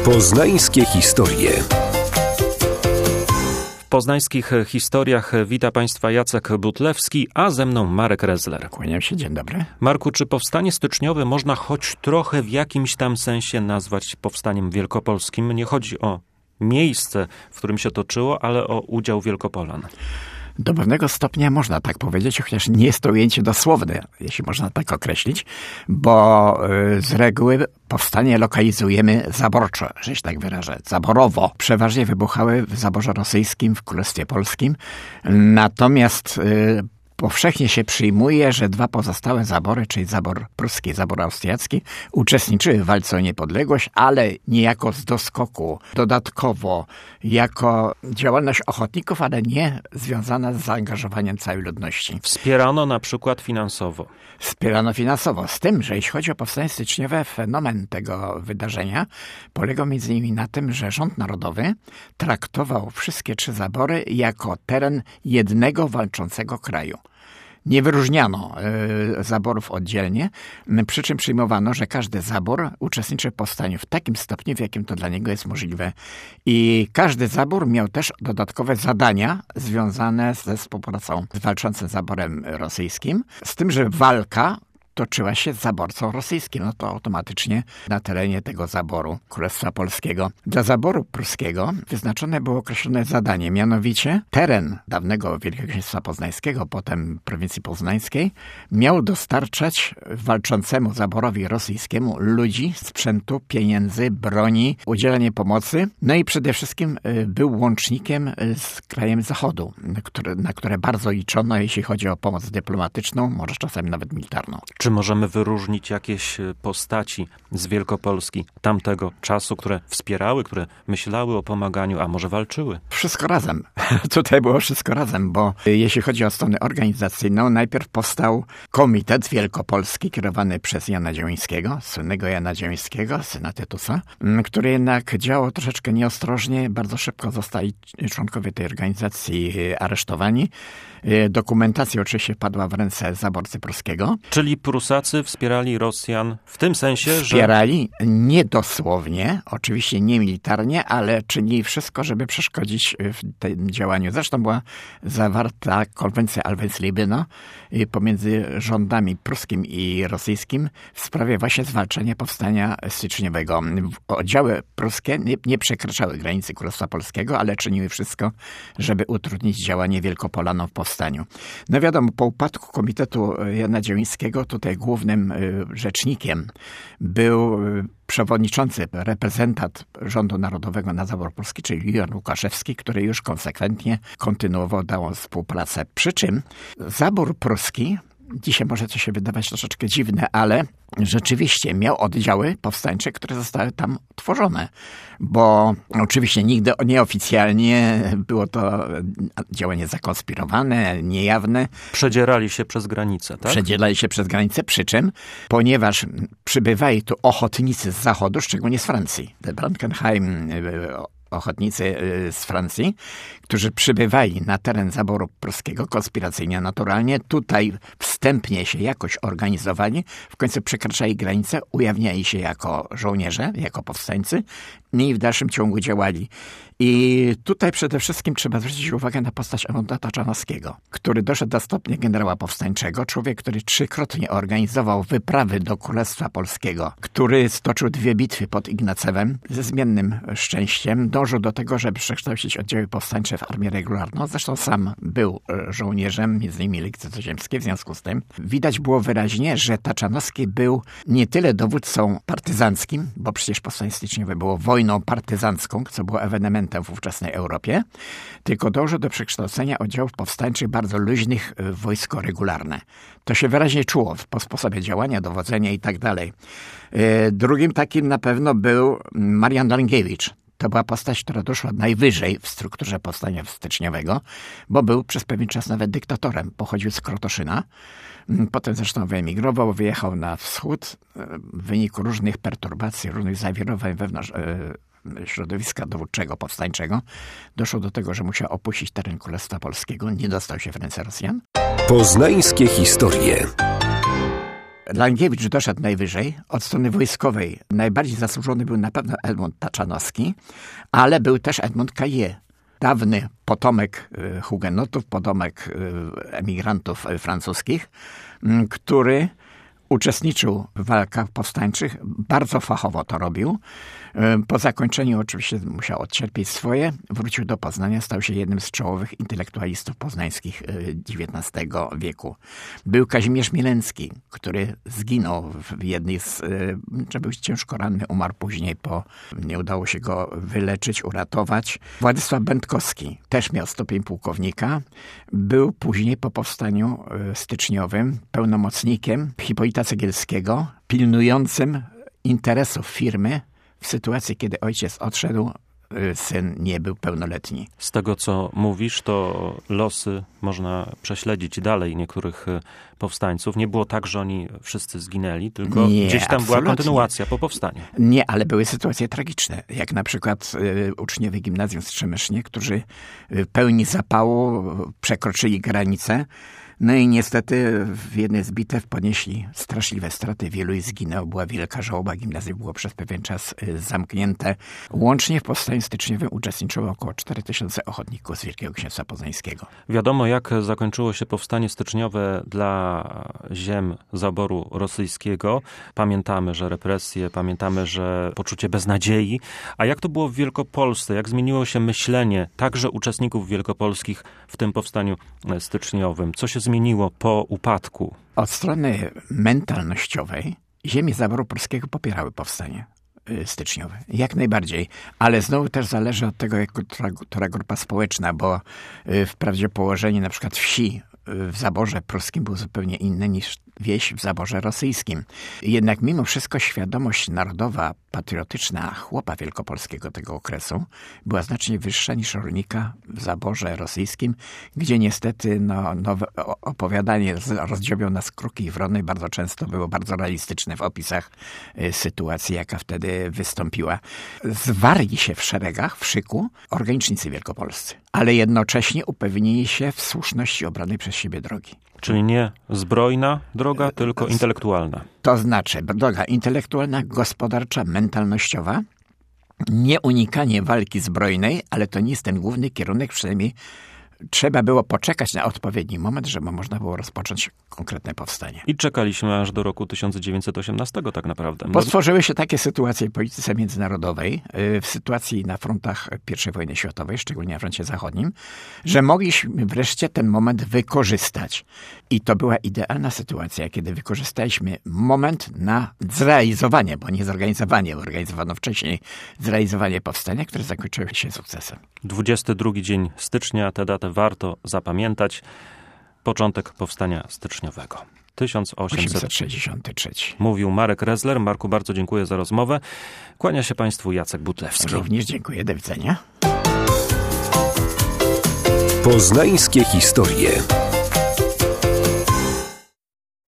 Poznańskie historie. W poznańskich historiach wita Państwa Jacek Butlewski, a ze mną Marek Rezler. Kłaniam się, dzień dobry. Marku, czy powstanie styczniowe można choć trochę w jakimś tam sensie nazwać powstaniem wielkopolskim? Nie chodzi o miejsce, w którym się toczyło, ale o udział Wielkopolan. Do pewnego stopnia można tak powiedzieć, chociaż nie jest to ujęcie dosłowne, jeśli można tak określić, bo z reguły powstanie lokalizujemy zaborczo, że się tak wyrażę, zaborowo. Przeważnie wybuchały w zaborze rosyjskim, w Królestwie Polskim, natomiast powszechnie się przyjmuje, że dwa pozostałe zabory, czyli zabor pruski i zabor austriacki, uczestniczyły w walce o niepodległość, ale niejako z doskoku, dodatkowo jako działalność ochotników, ale nie związana z zaangażowaniem całej ludności. Wspierano na przykład finansowo. Wspierano finansowo. Z tym, że jeśli chodzi o powstanie styczniowe, fenomen tego wydarzenia polegał między innymi na tym, że rząd narodowy traktował wszystkie trzy zabory jako teren jednego walczącego kraju. Nie wyróżniano zaborów oddzielnie, przy czym przyjmowano, że każdy zabór uczestniczy w powstaniu w takim stopniu, w jakim to dla niego jest możliwe. I każdy zabór miał też dodatkowe zadania związane ze współpracą z walczącym zaborem rosyjskim, z tym, że walka toczyła się z zaborcą rosyjskim, no to automatycznie na terenie tego zaboru Królestwa Polskiego. Dla zaboru pruskiego wyznaczone było określone zadanie, mianowicie teren dawnego Wielkiego Księstwa Poznańskiego, potem prowincji poznańskiej, miał dostarczać walczącemu zaborowi rosyjskiemu ludzi, sprzętu, pieniędzy, broni, udzielanie pomocy, no i przede wszystkim był łącznikiem z krajem Zachodu, na które bardzo liczono, jeśli chodzi o pomoc dyplomatyczną, może czasami nawet militarną. Czy możemy wyróżnić jakieś postaci z Wielkopolski tamtego czasu, które wspierały, które myślały o pomaganiu, a może walczyły? Wszystko razem. Tutaj było wszystko razem, bo jeśli chodzi o stronę organizacyjną, najpierw powstał Komitet Wielkopolski kierowany przez Jana Dziewińskiego, słynnego Jana Dziewińskiego, syna Tytusa, który jednak działał troszeczkę nieostrożnie. Bardzo szybko zostali członkowie tej organizacji aresztowani. Dokumentacja oczywiście padła w ręce zaborcy pruskiego. Czyli Prusacy wspierali Rosjan w tym sensie, że... Wspierali nie dosłownie, oczywiście nie militarnie, ale czynili wszystko, żeby przeszkodzić w tym działaniu. Zresztą była zawarta konwencja Alvenslebena pomiędzy rządami pruskim i rosyjskim w sprawie właśnie zwalczania powstania styczniowego. Oddziały pruskie nie przekraczały granicy Królestwa Polskiego, ale czyniły wszystko, żeby utrudnić działanie Wielkopolanom w powstaniu. No wiadomo, po upadku Komitetu Jana Dziewińskiego tutaj głównym rzecznikiem był przewodniczący, reprezentant rządu narodowego na zabór pruski, czyli Julian Łukaszewski, który już konsekwentnie kontynuował daną współpracę. Przy czym zabór pruski, dzisiaj może to się wydawać troszeczkę dziwne, ale rzeczywiście miał oddziały powstańcze, które zostały tam tworzone, bo oczywiście nigdy nieoficjalnie było to działanie zakonspirowane, niejawne. Przedzierali się przez granicę, tak? Przedzierali się przez granicę, przy czym, ponieważ przybywali tu ochotnicy z Zachodu, szczególnie z Francji, de Brankenheim, ochotnicy z Francji, którzy przybywali na teren zaboru pruskiego konspiracyjnie naturalnie, tutaj wstępnie się jakoś organizowali, w końcu przekraczali granicę, ujawniali się jako żołnierze, jako powstańcy i w dalszym ciągu działali. I tutaj przede wszystkim trzeba zwrócić uwagę na postać Edmunda Taczanowskiego, który doszedł do stopnia generała powstańczego, człowiek, który 3-krotnie organizował wyprawy do Królestwa Polskiego, który stoczył 2 bitwy pod Ignacewem ze zmiennym szczęściem, dążył do tego, żeby przekształcić oddziały powstańcze w armię regularną. Zresztą sam był żołnierzem, między innymi Legii Cudzoziemskiej, w związku z tym widać było wyraźnie, że Taczanowski był nie tyle dowódcą partyzanckim, bo przecież powstanie styczniowe było wojną partyzancką, co było ewenementem w ówczesnej Europie, tylko dążył do przekształcenia oddziałów powstańczych bardzo luźnych w wojsko regularne. To się wyraźnie czuło po sposobie działania, dowodzenia i tak dalej. Drugim takim na pewno był Marian Darinkiewicz. To była postać, która doszła najwyżej w strukturze powstania styczniowego, bo był przez pewien czas nawet dyktatorem. Pochodził z Krotoszyna. Potem zresztą wyemigrował, wyjechał na wschód. W wyniku różnych perturbacji, różnych zawirowań wewnątrz środowiska dowódczego, powstańczego, doszło do tego, że musiał opuścić teren Królestwa Polskiego. Nie dostał się w ręce Rosjan. Poznańskie historie. Langiewicz doszedł najwyżej. Od strony wojskowej najbardziej zasłużony był na pewno Edmund Taczanowski, ale był też Edmund Caillié, dawny potomek hugenotów, potomek emigrantów francuskich, który uczestniczył w walkach powstańczych, bardzo fachowo to robił. Po zakończeniu oczywiście musiał odcierpieć swoje, wrócił do Poznania, stał się jednym z czołowych intelektualistów poznańskich XIX wieku. Był Kazimierz Milencki, który zginął w jednej z, że był ciężko ranny, umarł później, nie udało się go wyleczyć, uratować. Władysław Będkowski też miał stopień pułkownika, był później po powstaniu styczniowym pełnomocnikiem Hipolita Cegielskiego, pilnującym interesów firmy w sytuacji, kiedy ojciec odszedł, syn nie był pełnoletni. Z tego, co mówisz, to losy można prześledzić dalej niektórych powstańców. Nie było tak, że oni wszyscy zginęli, tylko gdzieś tam była kontynuacja po powstaniu. Nie, ale były sytuacje tragiczne, jak na przykład uczniowie gimnazjum w Strzemysznie, którzy pełni zapału przekroczyli granicę. No i niestety w jednej z bitew ponieśli straszliwe straty. Wielu ich zginęło. Była wielka żałoba. Gimnazjum było przez pewien czas zamknięte. Łącznie w powstaniu styczniowym uczestniczyło około 4000 ochotników z Wielkiego Księstwa Poznańskiego. Wiadomo, jak zakończyło się powstanie styczniowe dla ziem zaboru rosyjskiego. Pamiętamy, że represje, pamiętamy, że poczucie beznadziei. A jak to było w Wielkopolsce? Jak zmieniło się myślenie także uczestników wielkopolskich w tym powstaniu styczniowym? Co się zmieniło po upadku? Od strony mentalnościowej ziemie zaboru polskiego popierały powstanie styczniowe. Jak najbardziej. Ale znowu też zależy od tego, która grupa społeczna, bo wprawdzie położenie na przykład wsi w zaborze pruskim było zupełnie inne niż wieś w zaborze rosyjskim. Jednak mimo wszystko świadomość narodowa, patriotyczna chłopa wielkopolskiego tego okresu była znacznie wyższa niż rolnika w zaborze rosyjskim, gdzie niestety nowe opowiadanie rozdziobią nas kruki i wrony bardzo często było bardzo realistyczne w opisach sytuacji, jaka wtedy wystąpiła. Zwarli się w szeregach, w szyku organicznicy wielkopolscy, ale jednocześnie upewnili się w słuszności obranej przez siebie drogi. Czyli nie zbrojna droga, tylko intelektualna. To znaczy droga intelektualna, gospodarcza, mentalnościowa, nie unikanie walki zbrojnej, ale to nie jest ten główny kierunek, przynajmniej trzeba było poczekać na odpowiedni moment, żeby można było rozpocząć konkretne powstanie. I czekaliśmy aż do roku 1918 tak naprawdę. Bo stworzyły się takie sytuacje w polityce międzynarodowej, w sytuacji na frontach I wojny światowej, szczególnie na froncie zachodnim, że mogliśmy wreszcie ten moment wykorzystać. I to była idealna sytuacja, kiedy wykorzystaliśmy moment na zrealizowanie, bo nie zorganizowanie, organizowano wcześniej zrealizowanie powstania, które zakończyło się sukcesem. 22 dzień stycznia, tę datę warto zapamiętać. Początek powstania styczniowego. 1863. Mówił Marek Rezler. Marku, bardzo dziękuję za rozmowę. Kłania się Państwu Jacek Butlewski. Również dziękuję. Do widzenia. Poznańskie historie.